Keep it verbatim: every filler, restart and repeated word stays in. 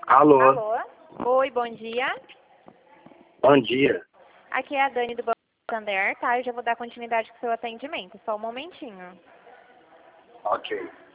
Alô? Alô? Oi, bom dia. Bom dia. Aqui é a Dani do Banco Santander, tá? Eu já vou dar continuidade com o seu atendimento. Só um momentinho. Ok.